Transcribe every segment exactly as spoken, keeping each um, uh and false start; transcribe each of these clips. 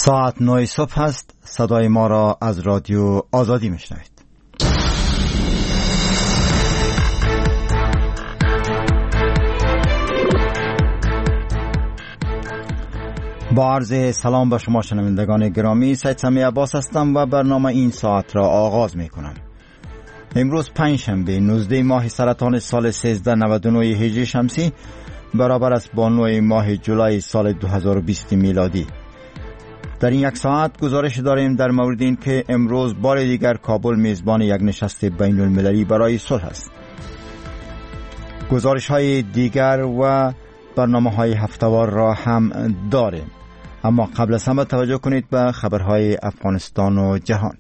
ساعت نه صبح است. صدای ما را از رادیو آزادی میشنوید. با عرض سلام به شما شنوندگان گرامی، سید سمی عباس هستم و برنامه این ساعت را آغاز می کنم. امروز پنجشنبه نوزده ماه سرطان سال سیزده نود و نه هجری شمسی برابر است با نه ماه جولای سال دو هزار و بیست میلادی. در این یک ساعت گزارش داریم در مورد این که امروز بار دیگر کابل میزبان یک نشست بین المللی برای صلح است. گزارش های دیگر و برنامه های هفته‌وار را هم داریم، اما قبل از همه توجه کنید به خبرهای افغانستان و جهان.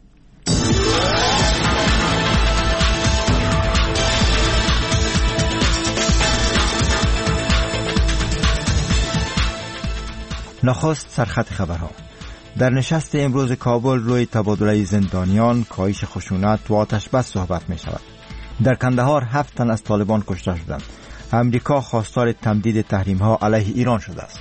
نخست سرخط خبرها. در نشست امروز کابل روی تبادله زندانیان، کاهش خشونت و آتش بس صحبت می شود. در کندهار هفت تن از طالبان کشته شدند. امریکا خواستار تمدید تحریم ها علیه ایران شده است.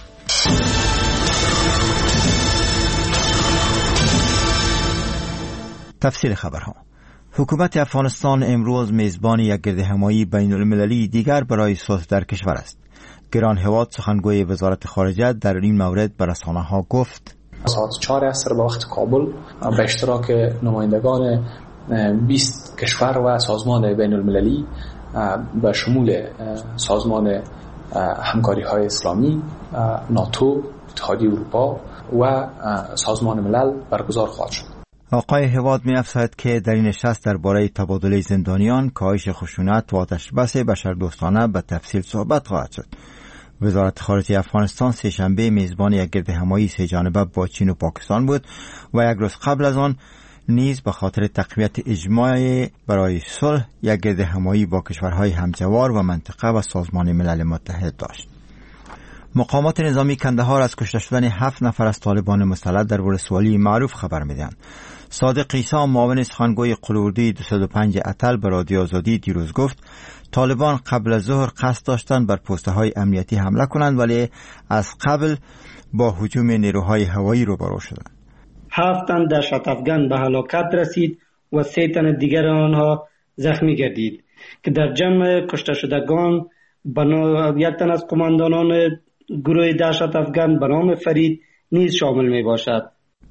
تفصیل خبرها. حکومت افغانستان امروز میزبان یک گردهمایی بین المللی دیگر برای صلح در کشور است. گران هواد سخنگوی وزارت خارجه در این مورد به رسانه ها گفت: ساعت چهار عصر به وقت کابل به اشتراک نمایندگان بیست کشور و سازمان بین المللی به شمول سازمان همکاری های اسلامی، ناتو، اتحادیه اروپا و سازمان ملل برگزار خواهد شد. آقای هواد می افزاید که در این نشست درباره تبادله زندانیان، کاهش خشونت و آتش‌بس بشردوستانه به تفصیل صحبت خواهد شد. وزارت خارجه افغانستان سه‌شنبه میزبان یک گردهمایی سه جانبه با چین و پاکستان بود و یک روز قبل از آن نیز به خاطر تقویت اجماع برای صلح یک گردهمایی با کشورهای همجوار و منطقه و سازمان ملل متحد داشت. مقامات نظامی کندهار از کشته شدن هفت نفر از طالبان مسلح در ولسوالی معروف خبر میدهند. صادق عیسی، معاون سخنگوی قلوردی دویست و پنج اتل به رادیو آزادی دیروز گفت طالبان قبل از ظهر قصد داشتند بر پسته های امنیتی حمله کنند، ولی از قبل با هجوم نیروهای هوایی روبرو شدند. هفت تن دهشت افغان به هلاکت رسید و سه تن دیگر آنها زخمی گردید که در جمع کشته شدگان یک تن از قماندانان گروه دهشت افغان به نام فرید نیز شامل می باشد.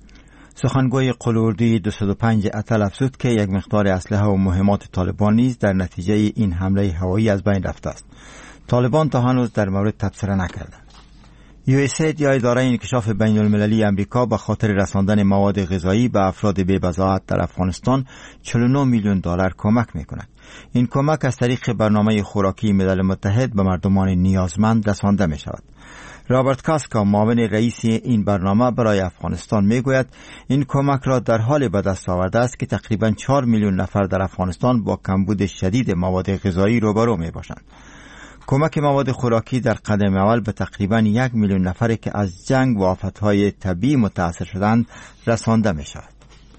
سخنگوی قلوردی دویست و پنج اتل افزود که یک مقدار اسلحه و مهمات طالبان نیز در نتیجه این حمله هوایی از بین رفته است. طالبان تا هنوز در مورد تبصره نکردند. یو اس اید یا اداره انکشاف بین المللی امریکا به خاطر رساندن مواد غذایی به افراد بی بضاعت در افغانستان چهل و نه میلیون دلار کمک میکند. این کمک از طریق برنامه خوراکی ملل متحد به مردمان نیازمند رسانده می شود. رابرت کاسکا، معاون رئیس این برنامه برای افغانستان میگوید این کمک را در حال به دست آورده است که تقریبا چهار میلیون نفر در افغانستان با کمبود شدید مواد غذایی روبرو می باشند. کمک مواد خوراکی در قدم اول به تقریبا یک میلیون نفری که از جنگ و آفتهای طبیعی متاثر شدند رسانده می شود.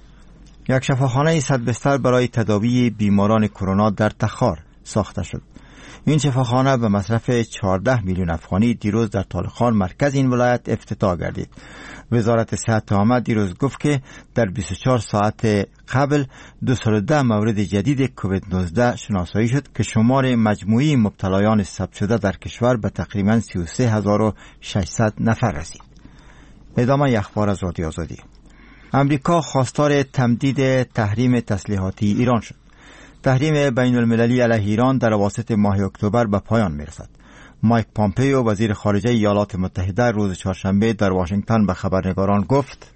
یک شفاخانه صد بستر برای تداوی بیماران کرونا در تخار ساخته شد. این شفاخانه به مصرف چهارده میلیون افغانی دیروز در طالقان مرکز این ولایت افتتاح گردید. وزارت صحت عامه دیروز گفت که در بیست و چهار ساعت قبل دویست و ده مورد جدید کووید نوزده شناسایی شد که شمار مجموعی مبتلایان ثبت شده در کشور به تقریبا سی و سه هزار و ششصد نفر رسید. ادامه اخبار از رادیو آزادی. امریکا خواستار تمدید تحریم تسلیحاتی ایران شد. تحریم بین المللی علیه ایران در اواسط ماه اکتبر به پایان میرسد. مایک پامپیو، وزیر خارجه ایالات متحده، روز چهارشنبه در واشنگتن به خبرنگاران گفت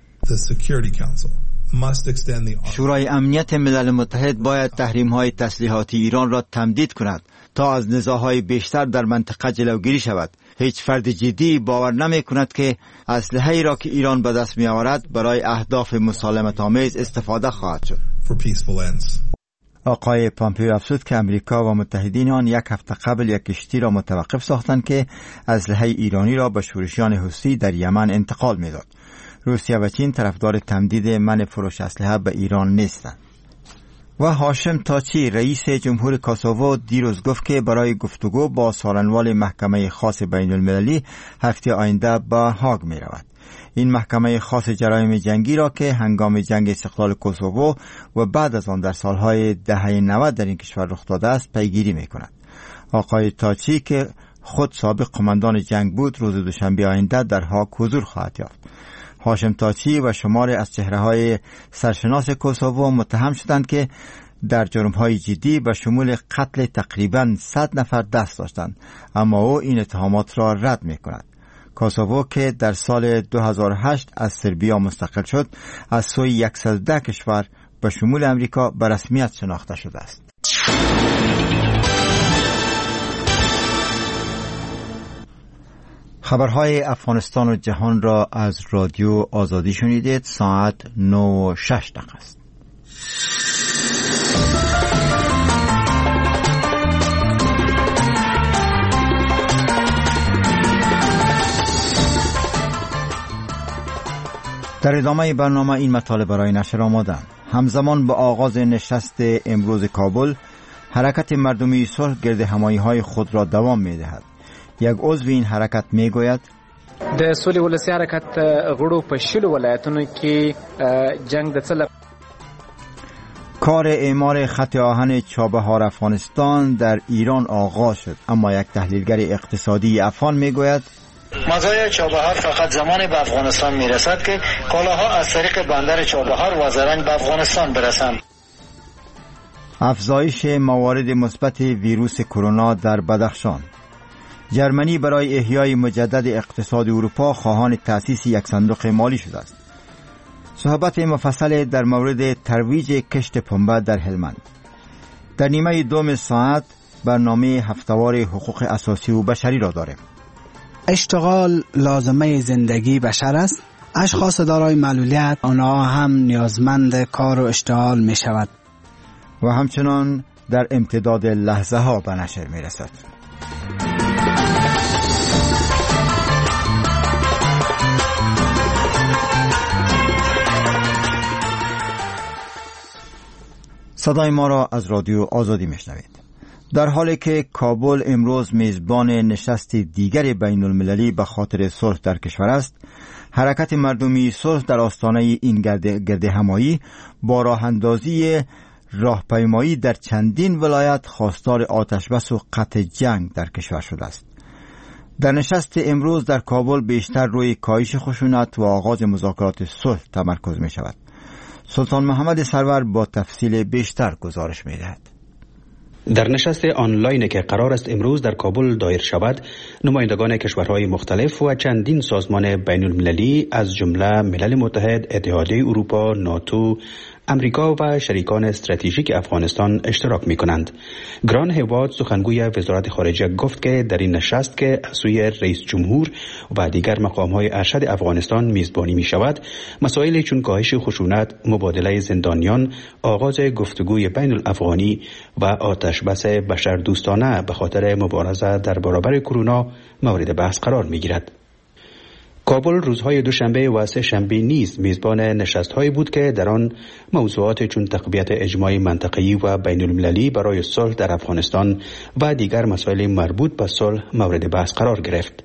شورای امنیت ملل متحد باید تحریم‌های تسلیحاتی ایران را تمدید کند تا از نزاع‌های بیشتر در منطقه جلوگیری شود. هیچ فرد جدی باور نمی کند که اسلحه‌ای را که ایران به دست می آورد برای اهداف مسالمت‌آمیز استفاده خواهد شد. آقای پامپیو افزود که امریکا و متحدین آن یک هفته قبل یک کشتی را متوقف ساختند که اسلحه ایرانی را به شورشیان حوثی در یمن انتقال می‌داد. روسیه و چین طرفدار تمدید منع فروش اسلحه به ایران نیستند. و هاشم تاچی، رئیس جمهور کاسوو، دیروز گفت که برای گفتگو با سالنوال محکمه خاص بین المللی هفته آینده به هاگ می رود. این محکمه خاص جرایم جنگی را که هنگام جنگ استقلال کوسوو و بعد از آن در سالهای دهه نود در این کشور رخ داده است پیگیری می کند. آقای تاچی که خود سابق قماندان جنگ بود روز دوشنبه آینده در هاگ حضور خواهد یافت. هاشم تاچی و شماری از چهره‌های سرشناس کوسوو متهم شدند که در جرم‌های جدی به شمول قتل تقریباً صد نفر دست داشتند، اما او این اتهامات را رد می‌کند. کوسوو که در سال دو هزار و هشت از سربیا مستقل شد، از سوی صد و ده کشور به شمول امریکا به رسمیت شناخته شده است. خبرهای افغانستان و جهان را از رادیو آزادی شنیدید. ساعت نه و شش دقیقه است. در ادامه برنامه این مطالب برای نشر آمدند. همزمان با آغاز نشست امروز کابل، حرکت مردمی صلح گرد همایی‌های خود را دوام می‌دهد. یک عضو این حرکت میگوید د سولې ولسی حرکت غړو په شلو ولایتونو کې جنگ د څه کار اعمار خط آهن چابهار افغانستان در ایران آغاز شد، اما یک تحلیلگر اقتصادی افغان میگوید مزایای چابهار فقط زمانی به افغانستان میرسد که کالاها از طریق بندر چابهار و زرنج به افغانستان برسند. افزایش موارد مثبت ویروس کرونا در بدخشان. جرمنی برای احیای مجدد اقتصاد اروپا خواهان تأسیس یک صندوق مالی شده است. صحبت مفصل در مورد ترویج کشت پنبه در هلمند. در نیمه دوم ساعت برنامه هفته‌وار حقوق اساسی و بشری را داریم. اشتغال لازمه زندگی بشر است. اشخاص دارای معلولیت آنها هم نیازمند کار و اشتغال می شود. و همچنان در امتداد لحظه ها به نشر می رسد. صدای ما را از رادیو آزادی میشنوید. در حالی که کابل امروز میزبان نشست دیگر بین المللی به خاطر صلح در کشور است، حرکت مردمی صلح در آستانه این گرد همایی با راه اندازی راهپیمایی در چندین ولایت خواستار آتش بس و قطع جنگ در کشور شده است. در نشست امروز در کابل بیشتر روی کاهش خشونت و آغاز مذاکرات صلح تمرکز می شود. سلطان محمد سرور با تفصیل بیشتر گزارش می دهد. در نشست آنلاین که قرار است امروز در کابل دایر شود، نمایندگان کشورهای مختلف و چندین سازمان بین المللی از جمله ملل متحد، اتحادیه اروپا، ناتو، امریکا و شریکان استراتژیک افغانستان اشتراک می کنند. گران هیواد سخنگوی وزارت خارجه گفت که در این نشست که از سوی رئیس جمهور و دیگر مقام‌های ارشد افغانستان میزبانی می شود، مسائل چون کاهش خشونت، مبادله زندانیان، آغاز گفتگوی بین الافغانی و آتش بس بشردوستانه به خاطر مبارزه در برابر کرونا مورد بحث قرار می گیرد. کابل روزهای دوشنبه و سه شنبه نیز میزبان نشست‌هایی بود که در آن موضوعات چون تقویت اجماع منطقه‌ای و بین المللی برای صلح در افغانستان و دیگر مسائل مربوط به صلح مورد بحث قرار گرفت.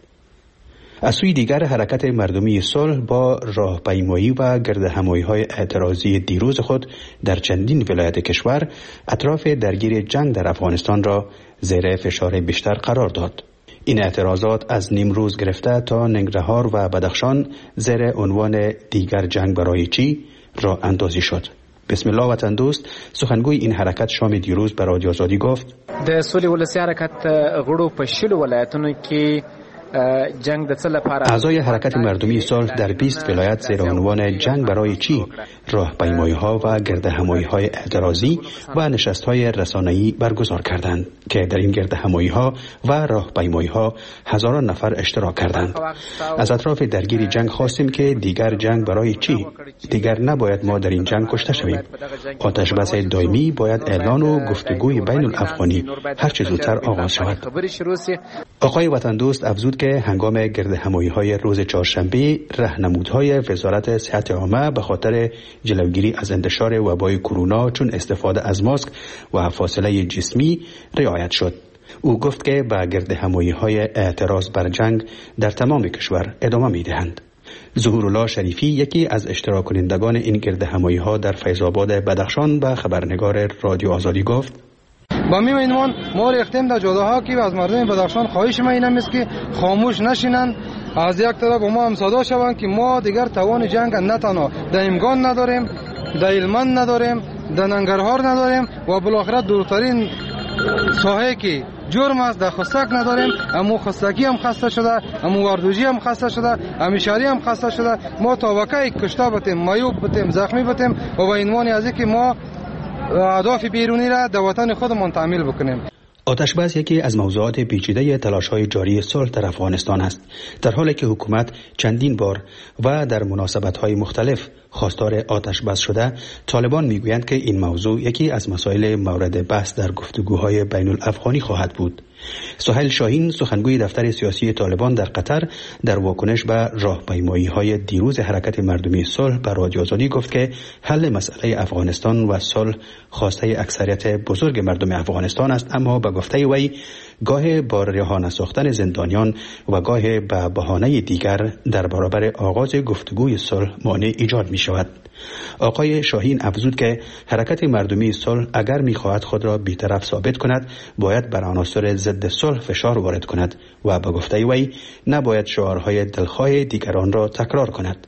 از سوی دیگر حرکت مردمی صلح با راهپیمایی و گردهمایی‌های اعتراضی دیروز خود در چندین ولایت کشور اطراف درگیر جنگ در افغانستان را زیر فشار بیشتر قرار داد. این اعتراضات از نیمروز گرفته تا ننگرهار و بدخشان زیر عنوان دیگر جنگ برای چی راه اندازی شد. بسم الله وطن دوست سخنگوی این حرکت شام دیروز به رادیو آزادی گفت د سولې ولسی حرکت غړو په شلو ولایتونو کې جنگ د څه لپاره اعضای حرکت مردمی صلح در بیست ولایت زیر عنوان جنگ برای چی راهپیمایی‌ها و گردهمایی‌های اعتراضی و نشست‌های رسانه‌ای برگزار کردند که در این گردهمایی‌ها و راهپیمایی‌ها هزاران نفر اشتراک کردند. از اطراف درگیر جنگ خواستیم که دیگر جنگ برای چی؟ دیگر نباید ما در این جنگ کشته شویم. آتش بس دائمی باید اعلان و گفتگوی بین الافغانی هر چه زودتر آغاز شود. آقای وطن دوست افزود که هنگام گردهمایی‌های روز چهارشنبه راهنمودهای وزارت صحت عامه به خاطر جلوگیری از انتشار وبای کرونا چون استفاده از ماسک و فاصله جسمی رعایت شد. او گفت که با گردهمایی‌های اعتراض بر جنگ در تمام کشور ادامه می‌دهند. ظهورالله شریفی یکی از اشتراک کنندگان این گرد همایی ها در فیض‌آباد بدخشان به خبرنگار رادیو آزادی گفت: با میمونیم ما ریختیم در جاده ها که از مردم بدخشان خواهش ما این است که خاموش نشینن، از یک طرف ما هم صدا شوند که ما دیگر توان جنگ نه تنها در امگان نداریم، در هلمند نداریم، در ننگرهار نداریم و بالاخره دورترین ساحه که جرم است در خستک نداریم. امو خستکی هم خسته شده، امو واردوجی هم خسته شده، امیشاری هم خسته شده. ما تا وقتی کشته بتیم، مایوب بتیم، زخمی بتیم و با عنوان از اینکه ما اهداف بیرونی را در وطن خودمان تعمیل بکنیم. آتش‌بس یکی از موضوعات پیچیده تلاش‌های جاری صلح در افغانستان است، در حالی که حکومت چندین بار و در مناسبت‌های مختلف خواستار آتش‌بس شده. طالبان میگویند که این موضوع یکی از مسائل مورد بحث در گفتگوهای بین الافغانی خواهد بود. سهیل شاهین، سخنگوی دفتر سیاسی طالبان در قطر، در واکنش به راهپیمایی‌های دیروز حرکت مردمی صلح به رادیو آزادی گفت که حل مسئله افغانستان و صلح خواسته اکثریت بزرگ مردم افغانستان است، اما به گفته وی گاه با رها نساختن زندانیان و گاه به بهانه دیگر در برابر آغاز گفتگوی صلح مانع ایجاد می شود. آقای شاهین افزود که حرکت مردمی صلح اگر می‌خواهد خود را بی‌طرف ثابت کند، باید بر عناصر ضد صلح فشار وارد کند و به گفته وی نباید شعارهای دلخواه دیگران را تکرار کند.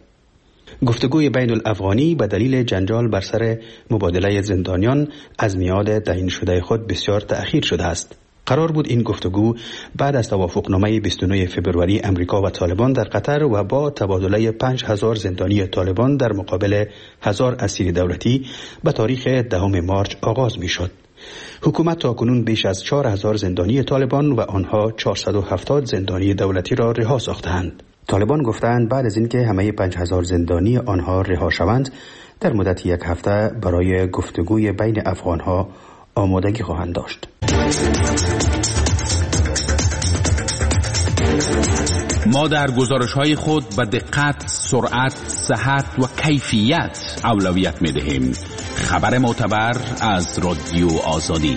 گفتگوی بین الافغانی به دلیل جنجال بر سر مبادله زندانیان از میعاد تعیین شده خود بسیار تأخیر شده است. قرار بود این گفتگو بعد از توافقنامه بیست و نه فوریه امریکا و طالبان در قطر و با تبادله پنج هزار زندانی طالبان در مقابل هزار اسیر دولتی به تاریخ دهم مارس آغاز می شد. حکومت تاکنون بیش از چهار هزار زندانی طالبان و آنها چهارصد و هفتاد زندانی دولتی را رها ساختند. طالبان گفتند بعد از اینکه همه پنج هزار زندانی آنها رها شوند، در مدت یک هفته برای گفتگوی بین افغانها آمادگی خواهند داشت. ما در گزارش‌های خود به دقت، سرعت، صحت و کیفیت اولویت می‌دهیم. خبر معتبر از رادیو آزادی.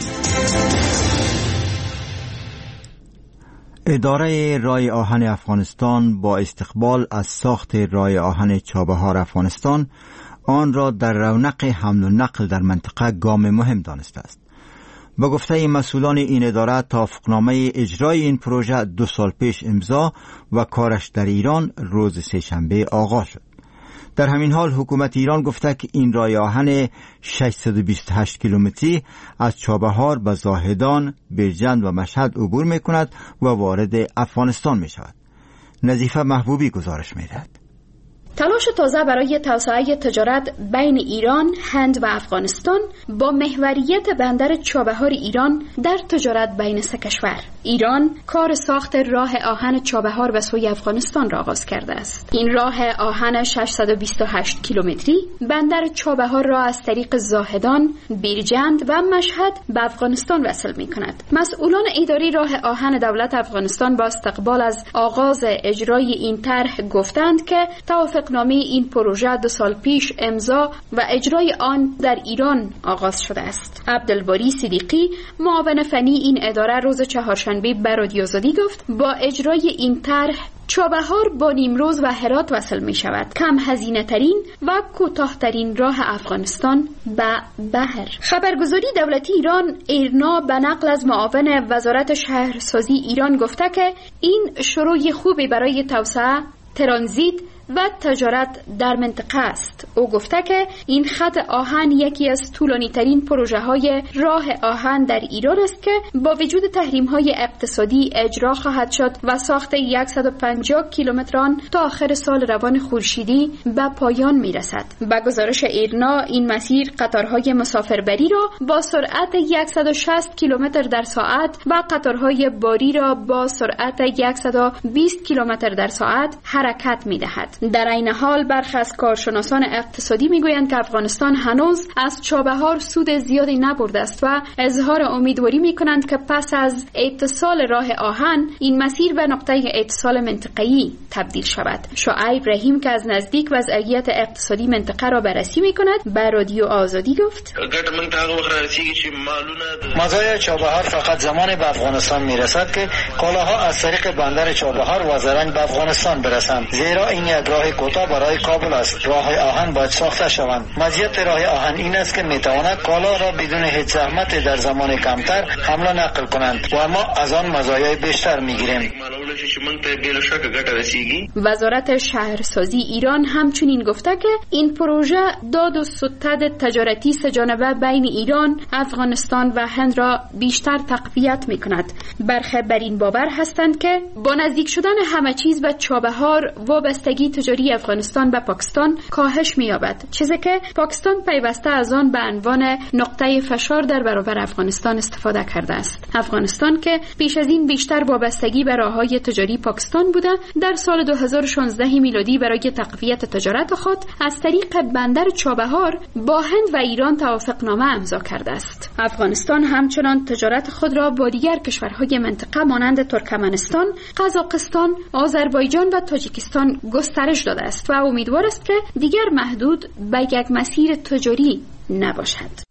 اداره رای آهن افغانستان با استقبال از ساخت رای آهن چابهار افغانستان آن را در رونق حمل و نقل در منطقه گام مهم دانسته است. با گفته مسئولان این اداره، توافقنامه اجرای این پروژه دو سال پیش امضا و کارش در ایران روز سه‌شنبه آغاز شد. در همین حال حکومت ایران گفته که این رای آهن ششصد و بیست و هشت کیلومتری از چابهار به زاهدان، برجند و مشهد عبور می کند و وارد افغانستان می شود. نظیفه محبوبی گزارش می دهد. تلاش تازه برای توسعه تجارت بین ایران، هند و افغانستان با محوریت بندر چابهار ایران در تجارت بین سه کشور. ایران کار ساخت راه آهن چابهار به سوی افغانستان را آغاز کرده است. این راه آهن ششصد و بیست و هشت کیلومتری بندر چابهار را از طریق زاهدان، بیرجند و مشهد به افغانستان وصل می کند. مسئولان اداری راه آهن دولت افغانستان با استقبال از آغاز اجرای این طرح گفتند که توافق نامه این پروژه دو سال پیش امضا و اجرای آن در ایران آغاز شده است. عبدالباری صدیقی، معاون فنی این اداره، روز چهارشنبه به رادیو آزادی گفت با اجرای این طرح چابهار با نیمروز و هرات وصل می شود، کم هزینه ترین و کوتاه ترین راه افغانستان به بحر. خبرگزاری دولتی ایران ایرنا به نقل از معاون وزارت شهرسازی ایران گفته که این شروع خوبی برای توسعه، ترانزیت و تجارت در منطقه است. او گفته که این خط آهن یکی از طولانی ترین پروژه های راه آهن در ایران است که با وجود تحریم های اقتصادی اجرا خواهد شد و ساخت صد و پنجاه کیلومتر آن تا آخر سال روان خورشیدی به پایان می رسد. به گزارش ایرنا این مسیر قطارهای مسافربری را با سرعت صد و شصت کیلومتر در ساعت و قطارهای باری را با سرعت صد و بیست کیلومتر در ساعت حرکت می دهد. در این حال برخی از کارشناسان اقتصادی میگویند که افغانستان هنوز از چابهار سود زیادی نبرده است و اظهار امیدواری میکنند که پس از اتصال راه آهن این مسیر به نقطه اتصال منطقه‌ای تبدیل شود. شعیب رحیم که از نزدیک وضعیت اقتصادی منطقه را بررسی میکند به رادیو آزادی گفت: مزایای چابهار فقط زمانی به افغانستان میرسد که کالاها از طریق بندر چابهار و زرنج به افغانستان برسند، زیرا این یک راه کوتاه برای کابل است. راه آهن باید ساخته شوند. مزیت راه آهن این است که میتواند کالا را بدون هیچ زحمت در زمان کمتر حمل نقل کنند و ما از آن مزایای بیشتر میگیریم. وزارت شهرسازی ایران همچنین گفته که این پروژه داد و ستد تجارتی سه‌جانبه بین ایران، افغانستان و هند را بیشتر تقویت میکند. برخی بر این باور هستند که با نزدیک شدن همه چیز به چابهار وابستگی تجاری افغانستان به پاکستان کاهش می‌یابد، چیزی که پاکستان پیوسته از آن به عنوان نقطه فشار در برابر افغانستان استفاده کرده است. افغانستان که پیش از این بیشتر وابستگی به راه‌های تجاری پاکستان بوده، در سال دو هزار و شانزده میلادی برای تقویت تجارت خود از طریق بندر چابهار با هند و ایران توافقنامه امضا کرده است. افغانستان همچنان تجارت خود را با دیگر کشورهای منطقه مانند ترکمنستان، قزاقستان، آذربایجان و تاجیکستان گسترش داده است و امیدوار است که دیگر محدود به یک مسیر تجاری نباشد.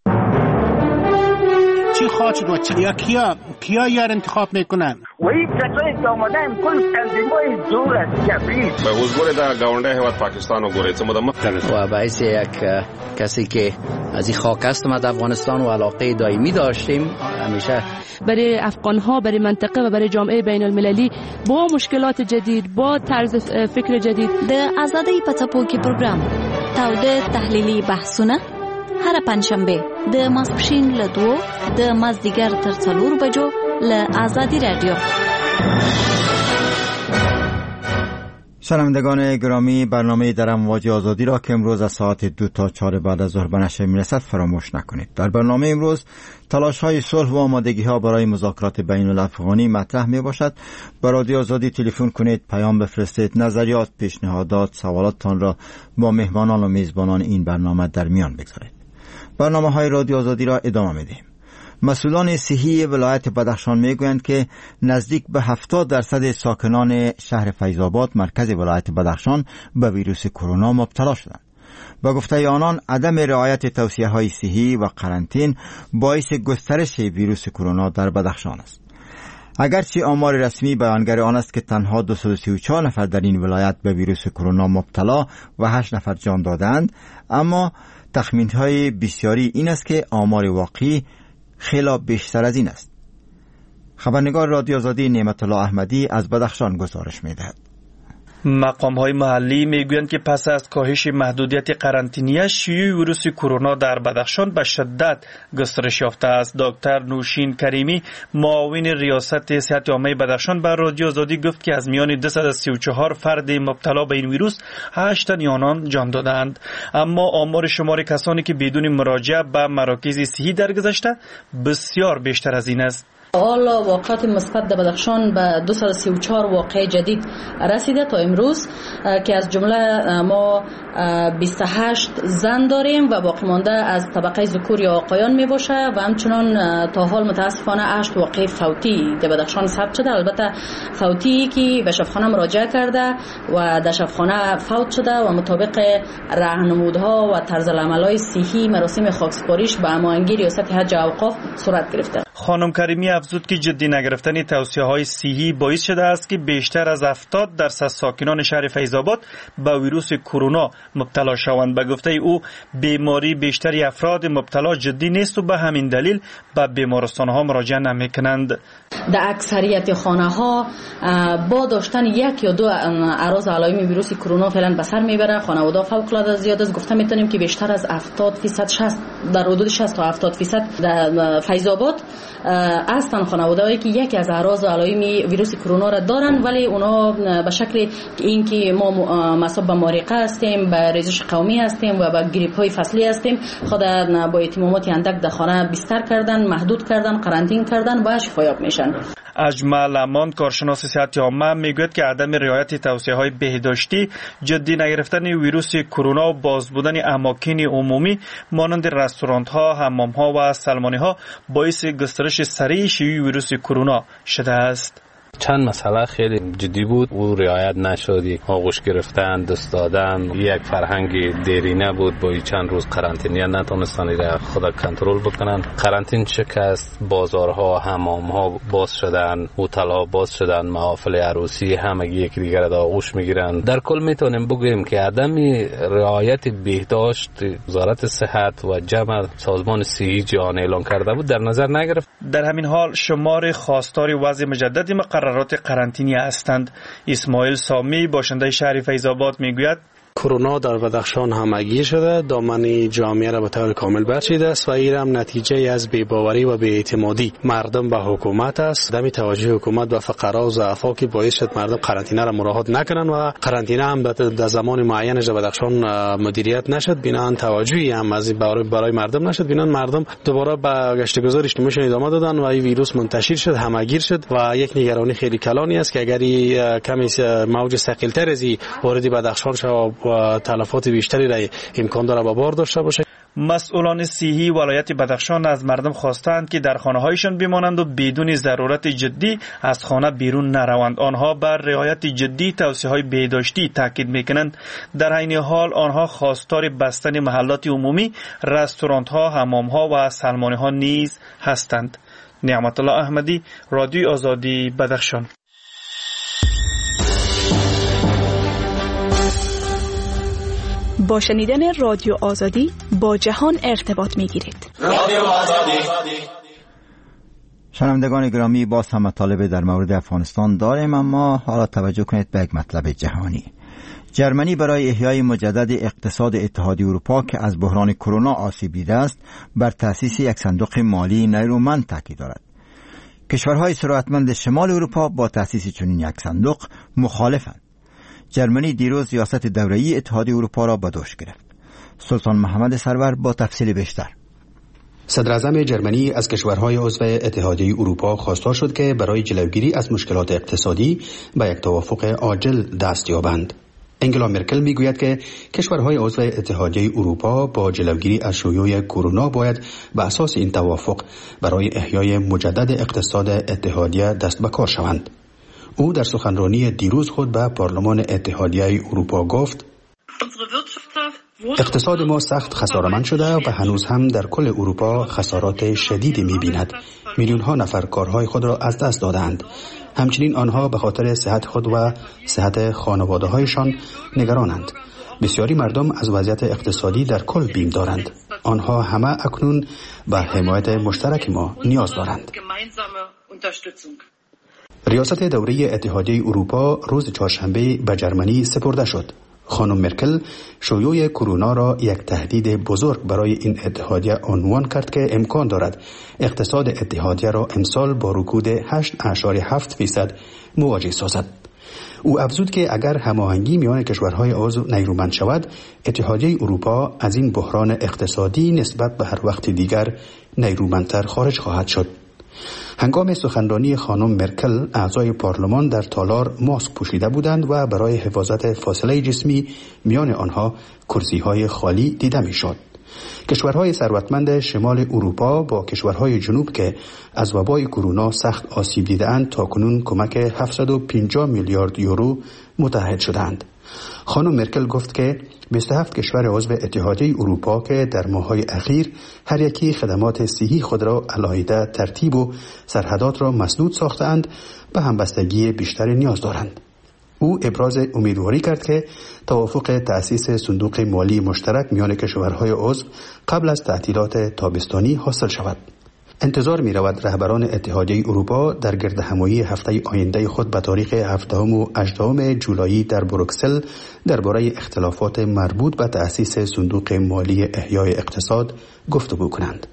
چی خواهد شد و چی یا کیا کیا یار انتخاب میکنن و این کسایی که آمدن کل تنظیمای دور از جبریت به حضور در گاونده هیواد پاکستان و گوریت مدام و باعث یک کسی که از این خاک هستم از افغانستان و علاقه دائمی داشتیم همیشه برای افغان ها، برای منطقه و برای جامعه بین المللی با مشکلات جدید، با طرز فکر جدید د آزادۍ په څپو کې پروګرام تاوده تحلیلي بحثونه هر پنځشنبه د ماسپښین له دوو د مازدیګر تر څلور بجو له آزادی رادیو. شنوندگان گرامی، برنامه در امواج آزادی را که امروز از ساعت دو تا چهار بعد از ظهر به نشر میرسد فراموش نکنید. در برنامه امروز تلاش های صلح و آمادگی ها برای مذاکرات بین الافغانی مطرح می باشد. به رادیو آزادی تلفن کنید، پیام بفرستید، نظریات، پیشنهادات، سوالاتتان را با مهمانان و میزبانان این برنامه در میان بگذارید. برنامه های رادیو آزادی را ادامه میدیم. مسئولان صحی ولایت بدخشان میگویند که نزدیک به هفتاد درصد ساکنان شهر فیض‌آباد مرکز ولایت بدخشان به ویروس کرونا مبتلا شدند. با گفته آنان عدم رعایت توصیه های صحی و قرنطین باعث گسترش ویروس کرونا در بدخشان است. اگرچه آمار رسمی بیانگر آن است که تنها دویست و سی و چهار نفر در این ولایت به ویروس کرونا مبتلا و هشت نفر جان دادند، اما تخمین‌های بسیاری این است که آمار واقعی خیلی بیشتر از این است. خبرنگار رادیو آزادی نعمت الله احمدی از بدخشان گزارش می‌دهد. مقام‌های محلی میگویند که پس از کاهش محدودیت قرنطینه شیوع ویروس کرونا در بدخشان به شدت گسترش یافته است. دکتر نوشین کریمی معاون ریاست صحت عامه بدخشان به رادیو آزادی گفت که از میان دویست و سی و چهار فرد مبتلا به این ویروس هشت تن آنان جان دادند، اما آمار شمار کسانی که بدون مراجعه به مراکز صحی درگذشته بسیار بیشتر از این است. حالا واقعات مثبت در بدخشان به دویست و سی و چهار واقعه جدید رسیده تا امروز که از جمله ما بیست و هشت زن داریم و باقی مانده از طبقه ذکور یا آقایان می باشه و همچنان تا حال متاسفانه هشت واقعه فوتی در بدخشان ثبت شده. البته فوتی که به شفاخانه مراجعه کرده و در شفاخانه فوت شده و مطابق راهنمودها و طرز العمل‌های صحی مراسم خاکسپاریش به هماهنگی ریاست حج و اوقاف صورت گرفته. خانم کریمی افزود که جدی نگرفتن توصیه‌های صحی باعث شده است که بیشتر از هفتاد درصد ساکنان شهر فیض‌آباد به ویروس کرونا مبتلا شوند. به گفته او بیماری بیشتری افراد مبتلا جدی نیست و به همین دلیل به بیمارستان‌ها مراجعه نمی‌کنند. در اکثریت خانه‌ها با داشتن یک یا دو اعراض علائم ویروس کرونا فعلا به سر میبره. خانواده فوق‌العاده زیاد است. گفته میتونیم که بیشتر از هفتاد درصد شصت در حدود شصت تا هفتاد درصد در فیض‌آباد هستن خانواده‌ای که یکی از اعراض و علائم ویروس کرونا را دارن، ولی اونا به شکل اینکه ما مصاب به مارقه هستیم، به ریزش قومی هستیم و به گریپ‌های فصلی هستیم، خود با اعتمامات اندک در خانه بستر کردن، محدود کردن، قرنطین کردن و شفایاب میشن. اجمل امان کارشناس صحت عامه میگوید که عدم رعایت توصیه‌های بهداشتی، جدی نگرفتن ویروس کرونا و باز بودن اماکن عمومی مانند رستوران‌ها، حمام‌ها و سلمانی‌ها باعث گسترش سریع شیوع ویروس کرونا شده است. چند مسئله خیلی جدی بود و رعایت نشد. یک آغوش گرفتن، دست دادن، یک فرهنگ دیرینه بود. با چند روز قرنطینه نتونستن را خود کنترل بکنن. قرنطینه شکست، بازارها، حمامها باز شدن، هتل‌ها باز شدن، محافل عروسی همگی یک دیگر را آغوش میگیرن. در کل میتونیم بگوییم که عدم رعایت بهداشت وزارت صحت و جمع سازمان صحی جهانی اعلان کرده بود در نظر نگرفت. در همین حال شمار خواستار وضع مجدد مقررات قرنطینه هستند. اسماعیل سامی باشنده شهر فیض‌آباد میگوید کرونا در بدخشان همگیر شده، دامن جامعه را به طور کامل برچیده است و این هم نتیجه از بی‌باوری و بی‌اعتمادی مردم به حکومت است. عدم توجه حکومت به فقرا و ضعفا که باعث شد مردم قرنطینه را مراعات نکنند و قرنطینه هم در زمان معینش در بدخشان مدیریت نشد. بنابراین توجهی هم از برای مردم نشد. بنابراین مردم دوباره به گشتگذار اجتماعیشون ادامه دادن و این ویروس منتشر شد، همگیر شد و یک نگرانی خیلی کلانی است که اگر کمی موج ثقیل‌تر از وارد بدخشان شود و تلفات بیشتری را امکان داره با بار داشته باشه. مسئولان صحی ولایت بدخشان از مردم خواستند که در خانه‌هایشان بمانند و بدون ضرورت جدی از خانه بیرون نروند. آنها بر رعایت جدی توصیه‌های بهداشتی تاکید می‌کنند. در عین حال آنها خواستار بستن محلات عمومی، رستوران‌ها، حمام‌ها و سلمانی‌ها نیز هستند. نعمت الله احمدی، رادیو آزادی، بدخشان. با شنیدن رادیو آزادی با جهان ارتباط می‌گیرید. رادیو آزادی. شنوندگان گرامی، باز هم مطالب در مورد افغانستان داریم، اما حالا توجه کنید به یک مطلب جهانی. جرمنی برای احیای مجدد اقتصاد اتحادیه اروپا که از بحران کرونا آسیب دیده است، بر تأسیس یک صندوق مالی نیرومند تاکید دارد. کشورهای ثروتمند شمال اروپا با تأسیس چنین یک صندوق مخالفند. جرمنی دیروز ریاست دوره‌ای اتحادیه اروپا را به دوش گرفت. سلطان محمد سرور با تفصیل بیشتر. صدر اعظم جرمنی از کشورهای عضو اتحادیه اروپا خواستار شد که برای جلوگیری از مشکلات اقتصادی به یک توافق عاجل دست یابند. انگلا مرکل میگوید که کشورهای عضو اتحادیه اروپا با جلوگیری از شیوع کرونا باید به اساس این توافق برای احیای مجدد اقتصاد اتحادیه دست به کار شوند. او در سخنرانی دیروز خود به پارلمان اتحادیه اروپا گفت: اقتصاد ما سخت خساره‌مند شده و هنوز هم در کل اروپا خسارات شدیدی می‌بیند. میلیون ها نفر کارهای خود را از دست دادند. همچنین آنها به خاطر صحت خود و صحت خانواده‌هایشان نگرانند. بسیاری مردم از وضعیت اقتصادی در کل بیم دارند. آنها همه اکنون به حمایت مشترک ما نیاز دارند. ریاست دوره‌ای اتحادیه اروپا روز چهارشنبه به جرمنی سپرده شد. خانم مرکل شیوع کرونا را یک تهدید بزرگ برای این اتحادیه عنوان کرد که امکان دارد اقتصاد اتحادیه را امسال با رکود هشت اشاره هفت فیصد مواجه سازد. او افزود که اگر هماهنگی میان کشورهای عضو نیرومند شود، اتحادیه اروپا از این بحران اقتصادی نسبت به هر وقت دیگر نیرومندتر خارج خواهد شد. هنگام سخنرانی خانم مرکل، اعضای پارلمان در تالار ماسک پوشیده بودند و برای حفاظت فاصله جسمی میان آنها کرسی‌های خالی دیده می‌شد. کشورهای ثروتمند شمال اروپا با کشورهای جنوب که از وبای کرونا سخت آسیب دیده‌اند تاکنون کمک هفتصد و پنجاه میلیارد یورو متحد شدند. خانم مرکل گفت که بیست و هفت کشور عضو اتحادیه اروپا که در ماه‌های اخیر هر یکی خدمات صحی خود را علاهیده ترتیب و سرحدات را مسدود ساختند، به همبستگی بیشتری نیاز دارند. او ابراز امیدواری کرد که توافق تأسیس صندوق مالی مشترک میان کشورهای عضو قبل از تعطیلات تابستانی حاصل شود. انتظار می رود رهبران اتحادیه اروپا در گردهمایی هفته آینده خود به تاریخ هفدهم و هجدهم جولای در بروکسل درباره اختلافات مربوط به تأسیس صندوق مالی احیای اقتصاد گفتگو کنند.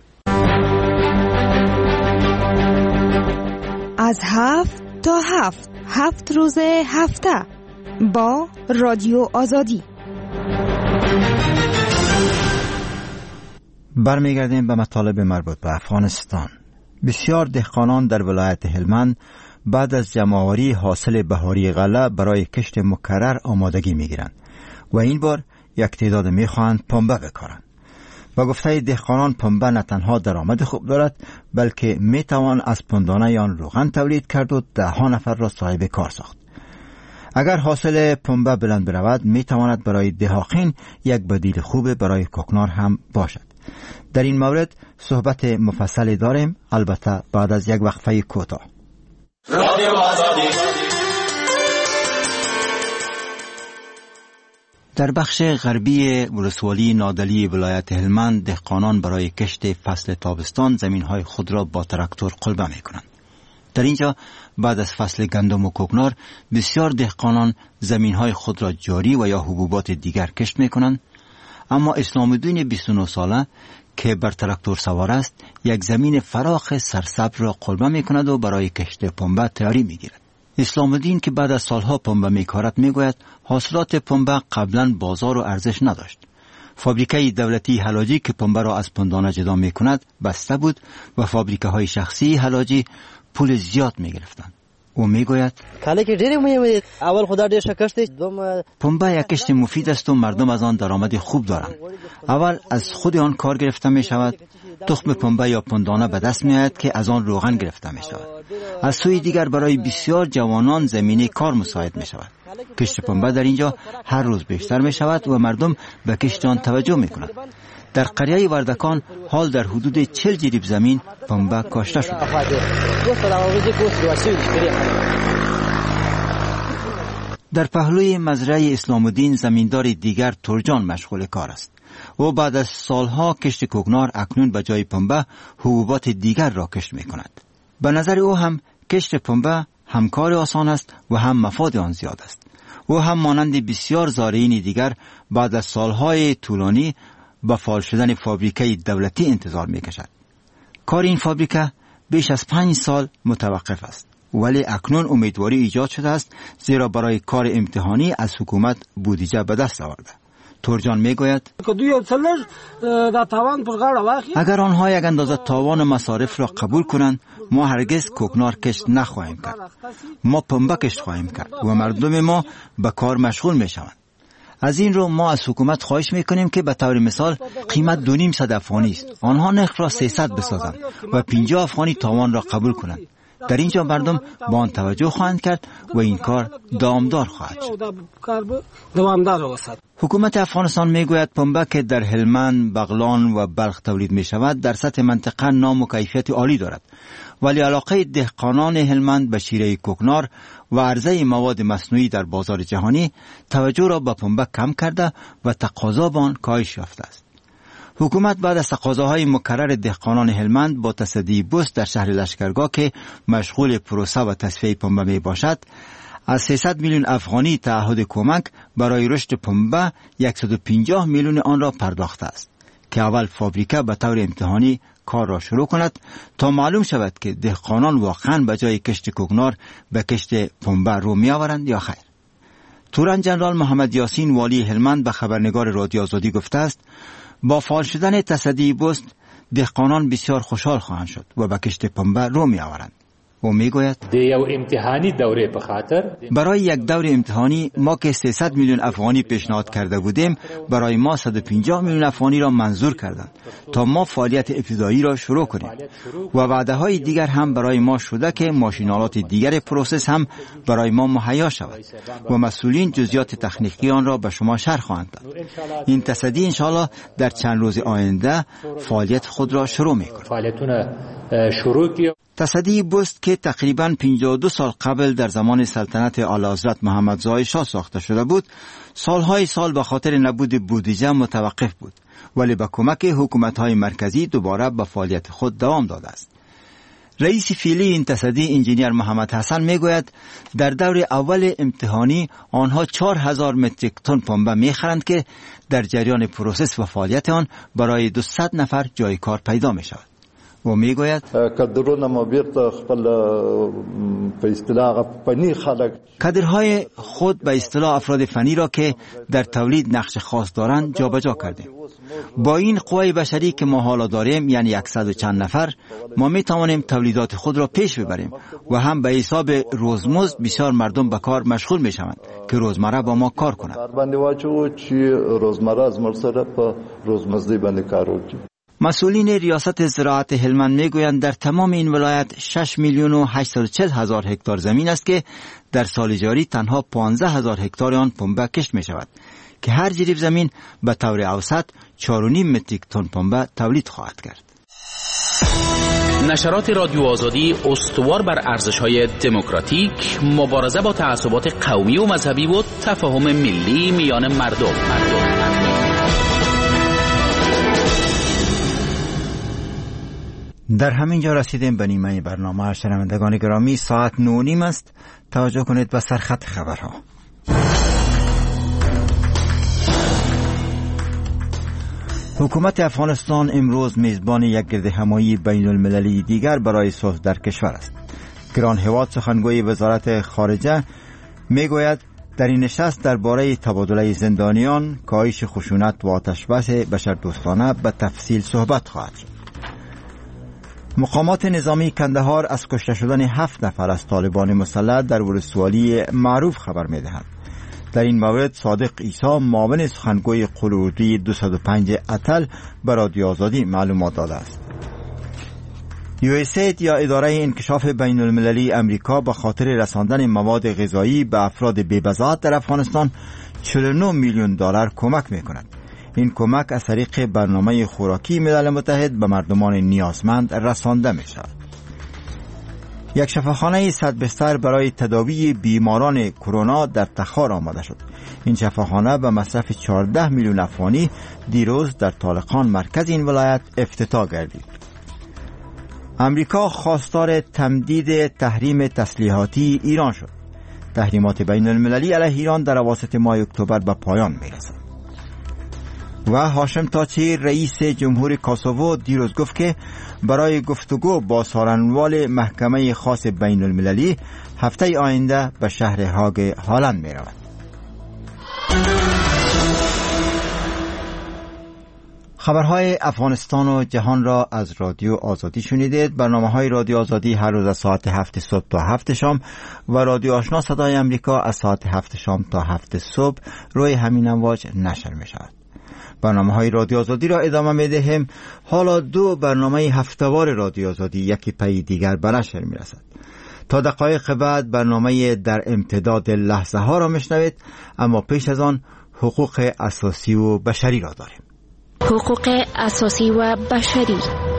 از هفت تا هفت هفت روز هفته با رادیو آزادی. برمیگردیم به مطالب مربوط به افغانستان. بسیار دهقانان در ولایت هلمند بعد از جمع‌آوری حاصل بهاری غله برای کشت مکرر آمادگی می‌گیرند و این بار یک تعداد می‌خواهند پنبه بکارند. با گفته دهقانان پنبه نه تنها درآمد خوب دارد بلکه می توان از پندانه آن روغن تولید کرد و ده ها نفر را صاحب کار ساخت. اگر حاصل پنبه بلند برود می تواند برای دهاقین یک بدیل خوب برای کوکنار هم باشد. در این مورد صحبت مفصلی داریم، البته بعد از یک وقفه کوتاه. رادیو آزادی. در بخش غربی ولسوالی نادلی ولایت هلمند دهقانان برای کشت فصل تابستان زمین‌های خود را با تراکتور قلبه می‌کنند. در اینجا بعد از فصل گندم و کوکنار بسیار دهقانان زمین‌های خود را جاری و یا حبوبات دیگر کشت می‌کنند، اما اسلام الدین بیست و نه ساله که بر تراکتور سوار است یک زمین فراخ سرسبز را قلبه می‌کند و برای کشت پنبه تیاری می‌گیرد. اسلام الدین که بعد از سالها پنبه می‌کارد می‌گوید حاصلات پنبه قبلا بازار و ارزش نداشت. فابریکه دولتی حلاجی که پنبه را از پندانه جدا می‌کند بسته بود و فابریکه‌های شخصی حلاجی پول زیاد می‌گرفتند. او میگوید کاله که ډېر مهمه اول خدا ډېر شکست دوم پنبه یک کشت مفید است و مردم از آن درآمد خوب دارند. اول از خود آن کار گرفته می شود، تخم پنبه یا پندانه به دست می آید که از آن روغن گرفته می شود. از سوی دیگر برای بسیار جوانان زمینه کار مساعد می شود. کشت پنبه در اینجا هر روز بیشتر می شود و مردم به کشت آن توجه می کنند. در قریه وردکان حال در حدود چهل جریب زمین پنبه کاشته شده. در پهلوی مزرعه اسلام الدین زمیندار دیگر ترجان مشغول کار است. او بعد از سالها کشت کوکنار اکنون به جای پنبه حبوبات دیگر را کشت می کند. به نظر او هم کشت پنبه هم کار آسان است و هم مفاد آن زیاد است. او هم مانند بسیار زارعین دیگر بعد از سالهای طولانی با فعال شدن فابریکه دولتی انتظار می کشد. کار این فابریکه بیش از پنج سال متوقف است، ولی اکنون امیدواری ایجاد شده است زیرا برای کار امتحانی از حکومت بودجه به دست آورده. ترجان می گوید اگر آنها یک اندازه تاوان مصارف را قبول کنند ما هرگز کوکنار کشت نخواهیم کرد. ما پنبه کشت خواهیم کرد و مردم ما به کار مشغول می شوند. از این رو ما از حکومت خواهش میکنیم که به طور مثال قیمت دو نیم صد افغانی است، آنها نرخ را سیصد بسازند و پنجاه افغانی تاوان را قبول کنند. در اینجا مردم با آن توجه خواهند کرد و این کار دامدار خواهد شد. حکومت افغانستان میگوید پنبه که در هلمند، بغلان و بلخ تولید می شود در سطح منطقه نام و کیفیت عالی دارد، ولی علاقه دهقانان هلمند به شیره کوکنار و عرضه مواد مصنوعی در بازار جهانی توجه را به پنبه کم کرده و تقاضا به آن کاهش یافته است. حکومت بعد از تقاضاهای مکرر دهقانان هلمند با تصدی بوست در شهر لشکرگاه که مشغول پروسه و تصفیه پنبه می باشد از سیصد میلیون افغانی تعهد کمک برای رشد پنبه صد و پنجاه میلیون آن را پرداخته است که اول فابریکه به طور امتحانی کار را شروع کند تا معلوم شود که دهقانان واقعا به جای کشت کوکنار به کشت پنبه رو می آورند یا خیر. تورن جنرال محمد یاسین والی هلمند به خبرنگار رادیو آزادی گفته است با فعال شدن تصدی بوست دهقانان بسیار خوشحال خواهند شد و به کشت پنبه رو می آورند. او می گوید امتحانی دوره به خاطر برای یک دور امتحانی ما که سیصد میلیون افغانی پیشنهاد کرده بودیم برای ما صد و پنجاه میلیون افغانی را منظور کردند تا ما فعالیت ابتدایی را شروع کنیم و وعده های دیگر هم برای ما شده که ماشینالات دیگر پروسس هم برای ما مهیا شود و مسئولین جزئیات تکنیکی آن را به شما شرح خواهند داد. این تصدی انشاءالله در چند روز آینده فعالیت خود را شروع می‌کند. تصدی بوست که تقریباً پنجاه و دو سال قبل در زمان سلطنت اعلیحضرت محمد زای شاه ساخته شده بود، سالهای سال به خاطر نبود بودجه متوقف بود، ولی با کمک حکومت‌های مرکزی دوباره به فعالیت خود دوام داده است. رئیس فعلی این تصدی انجینیر محمد حسن میگوید در دور اول امتحانی آنها چهار هزار متریک تن پنبه میخرند که در جریان پروسس و فعالیت آن برای دویست نفر جای کار پیدا می شود. و میگوید کادرونه ما بیرته خپل په اصطلاح فنی خلق کادرهای خود به اصطلاح افراد فنی را که در تولید نقش خاص دارند جابجا کردیم. با این قوای بشری که ما حالا داریم، یعنی صد و چند نفر، ما می توانیم تولیدات خود را پیش ببریم و هم به حساب روزمزد بسیار مردم به کار مشغول می شوند که روزمره با ما کار کنند. مسئولین ریاست زراعت هلمند میگویند در تمام این ولایت شش میلیون و هشتصد و چهل هزار هکتار زمین است که در سال جاری تنها پانزده هزار هکتار آن پنبه کشت می شود که هر جریب زمین به طور اوسط چهار و نیم متریک تن پنبه تولید خواهد کرد. نشرات رادیو آزادی استوار بر ارزش‌های دموکراتیک، مبارزه با تعصبات قومی و مذهبی و تفاهم ملی میان مردم. مردم. در همین جا رسیدیم به نیمه برنامه. شنوندگان گرامی، ساعت نه و نیم است. توجه کنید به سرخط خبرها. حکومت افغانستان امروز میزبان یک گردهمایی بین المللی دیگر برای صلح در کشور است. گران هواد سخنگوی وزارت خارجه میگوید در این نشست درباره تبادله زندانیان، کاهش خشونت و آتشبس بشردوستانه به تفصیل صحبت خواهد شد. مقامات نظامی کندهار از کشته شدن هفت نفر از طالبان مسلح در ولسوالی معروف خبر می‌دهند. در این مورد صادق عیسی، معاون سخنگوی قلوردی دویست و پنج اتل، به رادیو آزادی معلومات داده است. یو اس اید یا اداره انکشاف بین المللی امریکا به خاطر رساندن مواد غذایی به افراد بی‌بضاعت در افغانستان چهل و نه میلیون دلار کمک می‌کند. این کمک از طریق برنامه خوراکی ملل متحد به مردمان نیازمند رسانده می شود. یک شفاخانه صد بستر برای تداوی بیماران کرونا در تخار آماده شد. این شفاخانه به مصرف چهارده میلیون افغانی دیروز در طالقان مرکز این ولایت افتتاح گردید. امریکا خواستار تمدید تحریم تسلیحاتی ایران شد. تحریمات بین المللی علیه ایران در اواسط ماه اکتبر به پایان می رسد. و هاشم تاچی رئیس جمهور کاسوو دیروز گفت که برای گفتگو با سارنوال محکمه خاص بین المللی هفته آینده به شهر هاگ هالند می رود. خبرهای افغانستان و جهان را از رادیو آزادی شنیدید. برنامه های رادیو آزادی هر روز از ساعت هفت صبح تا هفت شام و رادیو آشنا صدای امریکا از ساعت هفت شام تا هفت صبح روی همین امواج نشر می شود. برنامه های رادیو آزادی را ادامه می دهیم. حالا دو برنامه هفته‌وار رادیو آزادی یکی پی دیگر به نشر می رسد. تا دقایق بعد برنامه در امتداد لحظه ها را میشنوید، اما پیش از آن حقوق اساسی و بشری را داریم. حقوق اساسی و بشری.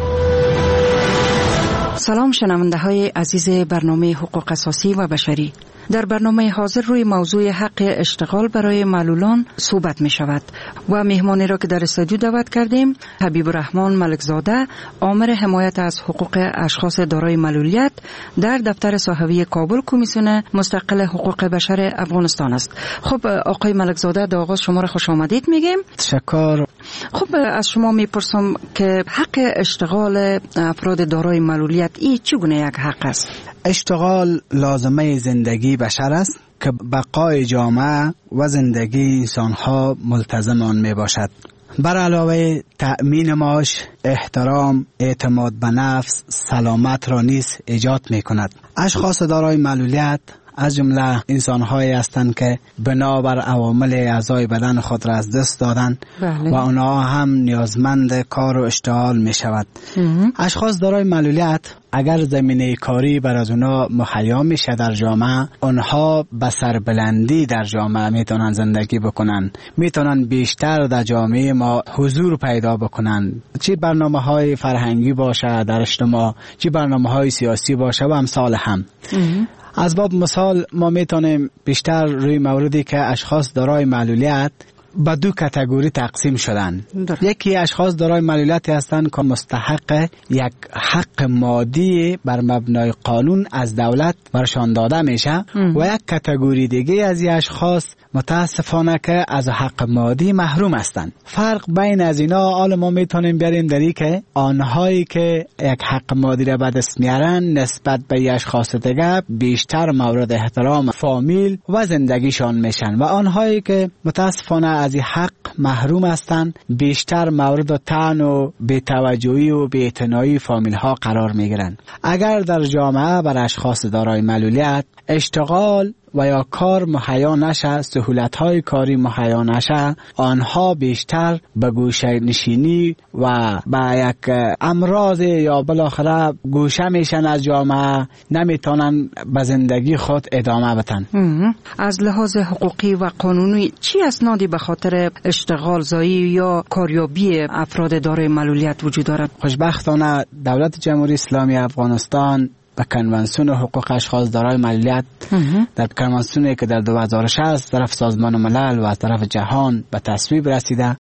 سلام شنونده های عزیز برنامه حقوق اساسی و بشری. در برنامه حاضر روی موضوع حق اشتغال برای معلولان صحبت می شود و مهمانی را که در استودیو دعوت کردیم حبیب الرحمن ملکزاده، آمر حمایت از حقوق اشخاص دارای معلولیت در دفتر صحوی کابل کمیسیون مستقل حقوق بشر افغانستان است. خب آقای ملکزاده، در آغاز شما را خوش آمدید میگیم. تشکر. خب از شما میپرسم که حق اشتغال افراد دارای معلولیت ای چگونه یک حق است؟ اشتغال لازمه زندگی بشر است که بقای جامعه و زندگی انسانها ملتزم آن می باشد. بر علاوه تأمین معاش، احترام، اعتماد به نفس، سلامت را نیز ایجاد می کند. اشخاص دارای معلولیت از جمله انسان‌هایی هستند که بنابر عوامل اعضای بدن خود را از دست دادند و آنها هم نیازمند کار و اشتغال می شود. اشخاص دارای معلولیت اگر زمینه کاری بر از اونها مهیا میشه در جامعه، اونها به سربلندی در جامعه میتونن زندگی بکنن، میتونن بیشتر در جامعه ما حضور پیدا بکنن، چه برنامه های فرهنگی باشه در اجتماع، چه برنامه های سیاسی باشه و امثال هم. از باب مثال ما میتونیم بیشتر روی موردی که اشخاص دارای معلولیت به دو کاتگوری تقسیم شدن. یکی اشخاص دارای معلولیتی هستند که مستحق یک حق مادی بر مبنای قانون از دولت برشان داده میشه و یک کاتگوری دیگه از این اشخاص متاسفانه که از حق مادی محروم هستند. فرق بین از اینا حالا ما میتونیم بیاریم در این که آنهایی که یک حق مادی را به دست میارن نسبت به اشخاص دیگه بیشتر مورد احترام فامیل و زندگیشان میشن و آنهایی که متاسفانه از این حق محروم هستند بیشتر مورد طعن و بی‌توجهی و بی‌اعتنایی فامیل ها قرار میگیرند. اگر در جامعه بر اشخاص دارای معلولیت اشتغال و یا کار مهیا نشه، سهولت های کاری مهیا نشه، آنها بیشتر به گوشه نشینی و به یک امراض یا بالاخره گوشه میشن از جامعه، نمیتونن به زندگی خود ادامه بدن. از لحاظ حقوقی و قانونی چی اسنادی به خاطر اشتغال زایی یا کاریابی افراد دارای معلولیت وجود دارد؟ خوشبختانه دولت جمهوری اسلامی افغانستان به کنوانسیون حقوق اشخاص دارای معلولیت در کنوانسیونی که در دو هزار و شش طرف سازمان ملل و طرف جهان به تصویب رسیده